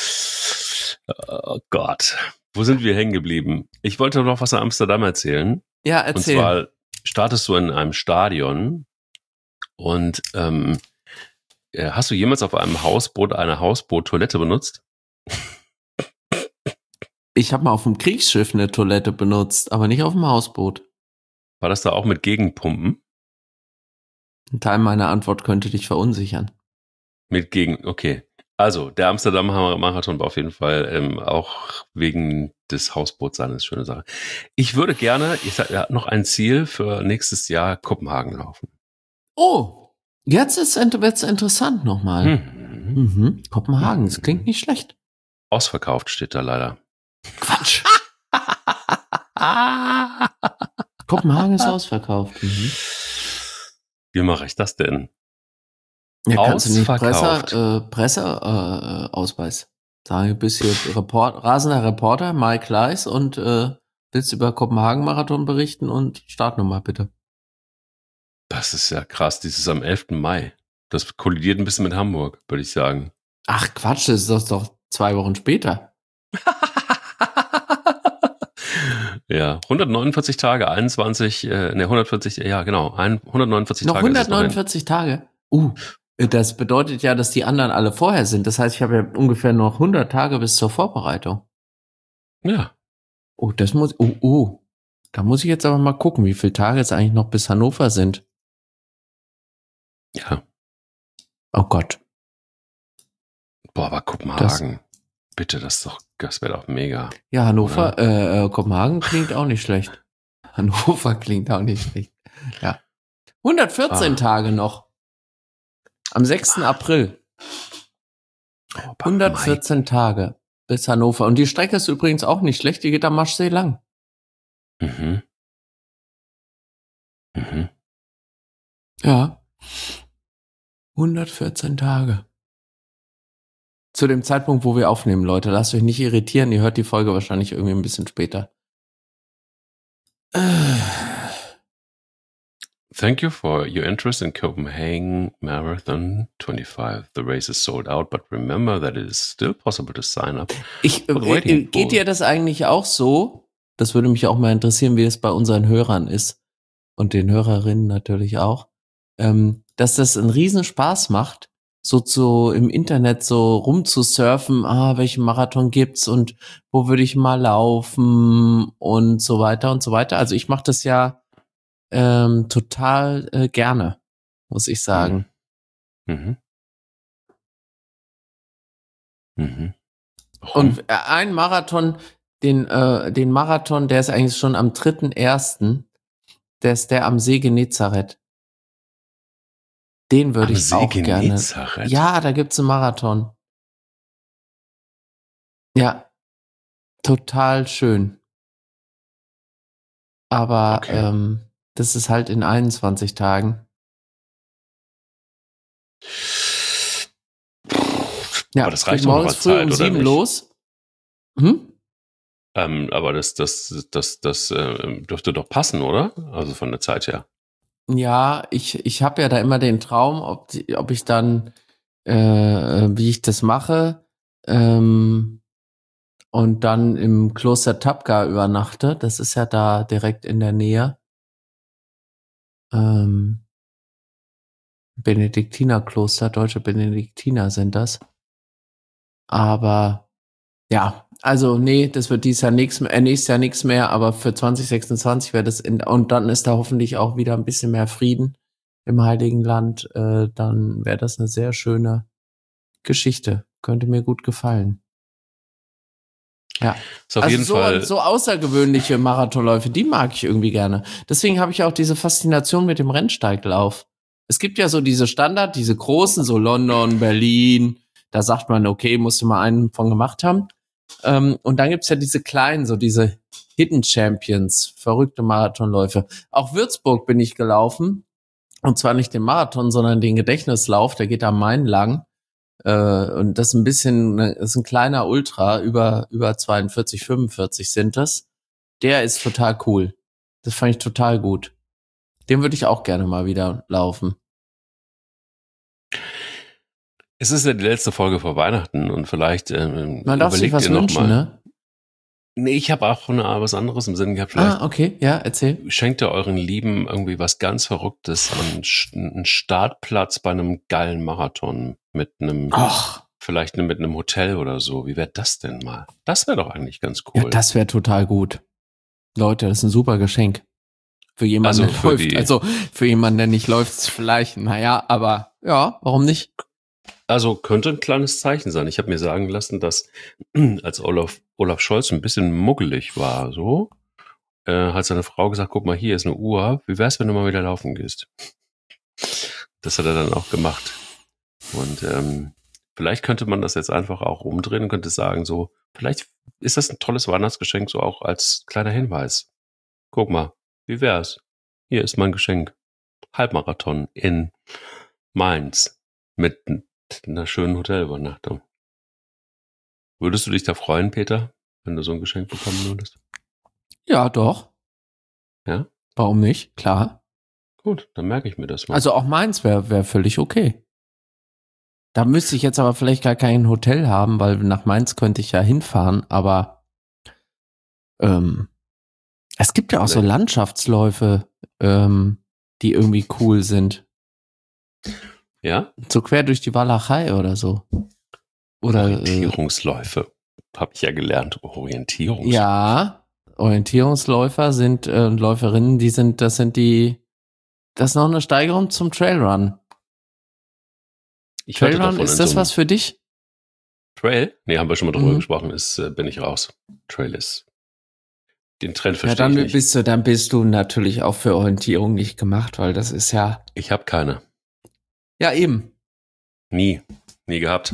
Oh Gott. Wo sind wir hängen geblieben? Ich wollte noch was an Amsterdam erzählen. Ja, Und erzähl. zwar startest du in einem Stadion und ähm, äh, hast du jemals auf einem Hausboot eine Hausboot-Toilette benutzt? Ich habe mal auf dem Kriegsschiff eine Toilette benutzt, aber nicht auf dem Hausboot. War das da auch mit Gegenpumpen? Ein Teil meiner Antwort könnte dich verunsichern. Mit Gegen, okay. Also, der Amsterdam Marathon war auf jeden Fall ähm, auch wegen des Hausboots eine schöne Sache. Ich würde gerne, ich sag, ja, noch ein Ziel für nächstes Jahr Kopenhagen laufen. Oh, jetzt ist, wird's interessant nochmal. Hm. Mhm. Kopenhagen, das klingt nicht schlecht. Ausverkauft steht da leider. Quatsch. Kopenhagen ist ausverkauft. Mhm. Wie mache ich das denn? Ja, kannst du nicht Ausverkauft. Presse, äh, Presseausweis äh, Ausweis sagen, du bist hier Report, rasender Reporter, Mike Leis und äh, willst über Kopenhagen-Marathon berichten und Startnummer bitte. Das ist ja krass, dieses am elften Mai. Das kollidiert ein bisschen mit Hamburg, würde ich sagen. Ach Quatsch, das ist doch, doch zwei Wochen später. Ja, hundertneunundvierzig Tage, einundzwanzig, äh, ne, hundertvierzig, ja genau, ein, hundertneunundvierzig Noch Tage. ist es noch hin. hundertneunundvierzig Tage? Uh, das bedeutet ja, dass die anderen alle vorher sind. Das heißt, ich habe ja ungefähr noch hundert Tage bis zur Vorbereitung. Ja, Oh, das muss, oh, oh. Da muss ich jetzt aber mal gucken, wie viele Tage es eigentlich noch bis Hannover sind. ja. Oh Gott. Boah, aber Kopenhagen. Bitte, das ist doch, das wäre doch mega. Ja, Hannover, äh, äh, Kopenhagen klingt auch nicht schlecht. Hannover klingt auch nicht schlecht. Ja. hundertvierzehn Ah. Tage noch. Am sechsten April. Oh, aber hundertvierzehn Tage bis Hannover. Und die Strecke ist übrigens auch nicht schlecht, die geht am Maschsee lang. Mai. Mhm. Mhm. Ja. hundertvierzehn Tage. Zu dem Zeitpunkt, wo wir aufnehmen, Leute. Lasst euch nicht irritieren, ihr hört die Folge wahrscheinlich irgendwie ein bisschen später. Äh. Thank you for your interest in Copenhagen Marathon twenty-five. The race is sold out, but remember that it is still possible to sign up. Ich, But äh, waiting äh, geht for- dir das eigentlich auch so, Das würde mich auch mal interessieren, wie es bei unseren Hörern ist und den Hörerinnen natürlich auch, ähm, dass das einen riesen Spaß macht, so zu im Internet so rumzusurfen, ah, welchen Marathon gibt's und wo würde ich mal laufen und so weiter und so weiter. Also ich mache das ja ähm, total äh, gerne, muss ich sagen. Mhm. Mhm. Und äh, ein Marathon, den äh, den Marathon, der ist eigentlich schon am dritten ersten Der ist der am See Genezareth. Den würde Am ich See auch gerne. Genezareth? Ja, da gibt's einen Marathon. Ja, total schön. Aber Okay. ähm, das ist halt in einundzwanzig Tagen. Ja, aber das reicht geht doch noch morgens als früh Zeit, um oder sieben nicht? los. Hm? Ähm, aber das, das, das, das äh, dürfte doch passen, oder? Also von der Zeit her. Ja, ich, ich habe ja da immer den Traum, ob, die, ob ich dann, äh, wie ich das mache, ähm, und dann im Kloster Tapka übernachte. Das ist ja da direkt in der Nähe. Ähm, Benediktinerkloster, deutsche Benediktiner sind das. Aber ja, also nee, das wird dieses Jahr nichts mehr, äh, nächstes Jahr nichts mehr, aber für zwanzig sechsundzwanzig wäre das in, und dann ist da hoffentlich auch wieder ein bisschen mehr Frieden im Heiligen Land, äh, dann wäre das eine sehr schöne Geschichte. Könnte mir gut gefallen. Ja. Ist auf also jeden so, Fall. so außergewöhnliche Marathonläufe, die mag ich irgendwie gerne. Deswegen habe ich auch diese Faszination mit dem Rennsteiglauf. Es gibt ja so diese Standard, diese großen, so London, Berlin, da sagt man, okay, musst du mal einen von gemacht haben. Ähm, und dann gibt's ja diese kleinen, so diese Hidden Champions, verrückte Marathonläufe. Auch Würzburg bin ich gelaufen. Und zwar nicht den Marathon, sondern den Gedächtnislauf, der geht am Main lang. Äh, und das ist ein bisschen, das ist ein kleiner Ultra, über, über zweiundvierzig, fünfundvierzig sind das. Der ist total cool. Das fand ich total gut. Den würde ich auch gerne mal wieder laufen. Es ist ja die letzte Folge vor Weihnachten und vielleicht ähm, Man darf sich überlegt was ihr noch wünschen, mal. ne? Nee, ich habe auch von was anderes im Sinn gehabt. Vielleicht Ah, okay, ja, erzähl. schenkt ihr euren Lieben irgendwie was ganz Verrücktes, einen, einen Startplatz bei einem geilen Marathon mit einem, Ach, vielleicht mit einem Hotel oder so. Wie wäre das denn mal? Das wäre doch eigentlich ganz cool. ja, das wäre total gut. Leute, das ist ein super Geschenk. Für jemanden, Also der für läuft. die- Also für jemanden, der nicht läuft, ist vielleicht, naja, aber ja, warum nicht? Also könnte ein kleines Zeichen sein. Ich habe mir sagen lassen, dass als Olaf, Olaf Scholz ein bisschen muggelig war, so, äh, hat seine Frau gesagt, guck mal, hier ist eine Uhr. Wie wär's, wenn du mal wieder laufen gehst? Das hat er dann auch gemacht. Und ähm, vielleicht könnte man das jetzt einfach auch umdrehen und könnte sagen, so, vielleicht ist das ein tolles Weihnachtsgeschenk, so auch als kleiner Hinweis. Guck mal, wie wär's? Hier ist mein Geschenk. Halbmarathon in Mainz mit einer schönen Hotelübernachtung. Würdest du dich da freuen, Peter, wenn du so ein Geschenk bekommen würdest? Ja, doch. Ja? Warum nicht? Klar. Gut, dann merke ich mir das mal. Also auch meins wäre wär völlig okay. Da müsste ich jetzt aber vielleicht gar kein Hotel haben, weil nach Mainz könnte ich ja hinfahren, aber ähm, es gibt ja auch so Landschaftsläufe, ähm, die irgendwie cool sind. Ja? So quer durch die Walachei oder so. Oder äh, Orientierungsläufe. Habe ich ja gelernt. Orientierungsläufe. ja, Orientierungsläufer sind äh, Läuferinnen, die sind, das sind die, das ist noch eine Steigerung zum Trailrun. Ich hörte Trailrun, davon ist in das so einem was für dich? Trail? Nee, haben wir schon mal drüber Mhm. gesprochen. Ist, äh, bin ich raus. Trail ist. Den Trend Ja, verstehe dann ich nicht. bist du, dann bist du natürlich auch für Orientierung nicht gemacht, weil das ist ja, Ich habe keine. ja eben. Nie. Nie gehabt.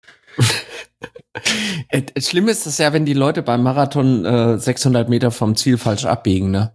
Äh, Schlimm ist es ja, wenn die Leute beim Marathon äh, sechshundert Meter vom Ziel falsch abbiegen, ne?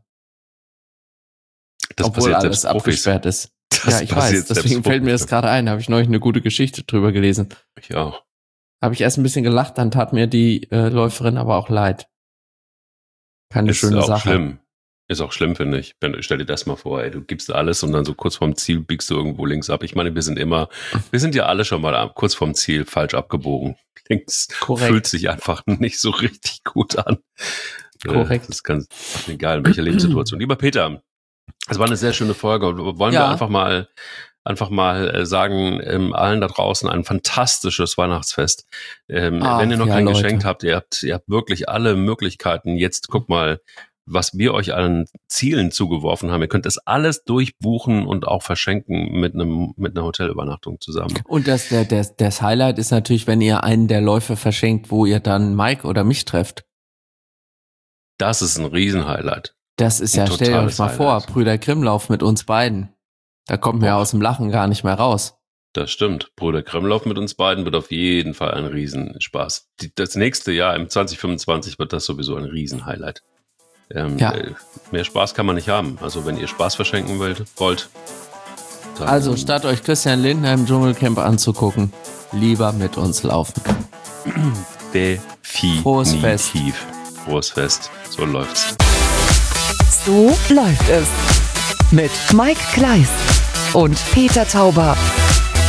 Das Obwohl passiert alles selbst Profis. abgesperrt ist. Das ja, ich passiert weiß. selbst Deswegen fällt mir das Profis. gerade ein. Habe ich neulich eine gute Geschichte drüber gelesen. Ich auch. Habe ich erst ein bisschen gelacht, dann tat mir die äh, Läuferin aber auch leid. Keine Ist schöne auch Sache. schlimm. Ist auch schlimm, finde ich. Wenn, stell dir das mal vor, ey, du gibst alles und dann so kurz vorm Ziel biegst du irgendwo links ab. Ich meine, wir sind immer, wir sind ja alle schon mal ab, kurz vorm Ziel falsch abgebogen. Links Korrekt. fühlt sich einfach nicht so richtig gut an. Korrekt. Das ist ganz egal, in welcher Lebenssituation. Lieber Peter, es war eine sehr schöne Folge. Wollen ja. wir einfach mal einfach mal sagen, ähm, allen da draußen ein fantastisches Weihnachtsfest. Ähm, Ach, wenn ihr noch ja, kein Leute. Geschenk habt, ihr habt, ihr habt wirklich alle Möglichkeiten. Jetzt guck mal, was wir euch an Zielen zugeworfen haben. Ihr könnt das alles durchbuchen und auch verschenken mit einem mit einer Hotelübernachtung zusammen. Und das, der, der, das Highlight ist natürlich, wenn ihr einen der Läufe verschenkt, wo ihr dann Mike oder mich trefft. Das ist ein Riesenhighlight. Das ist ja, stellt euch mal vor, Brüder Grimmlauf mit uns beiden. Da kommt mir aus dem Lachen gar nicht mehr raus. Das stimmt. Brüder Grimmlauf mit uns beiden wird auf jeden Fall ein Riesenspaß. Die, das nächste Jahr, im zwanzig fünfundzwanzig, wird das sowieso ein Riesenhighlight. Ähm, ja. äh, mehr Spaß kann man nicht haben. Also wenn ihr Spaß verschenken wollt, wollt dann also statt euch Christian Lindner im Dschungelcamp anzugucken, lieber mit uns laufen. Definitiv. Frohes Fest. Frohes Fest. So läuft's. So läuft es. Mit Mike Kleiss und Peter Tauber.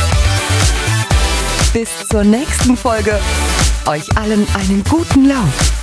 Bis zur nächsten Folge. Euch allen einen guten Lauf.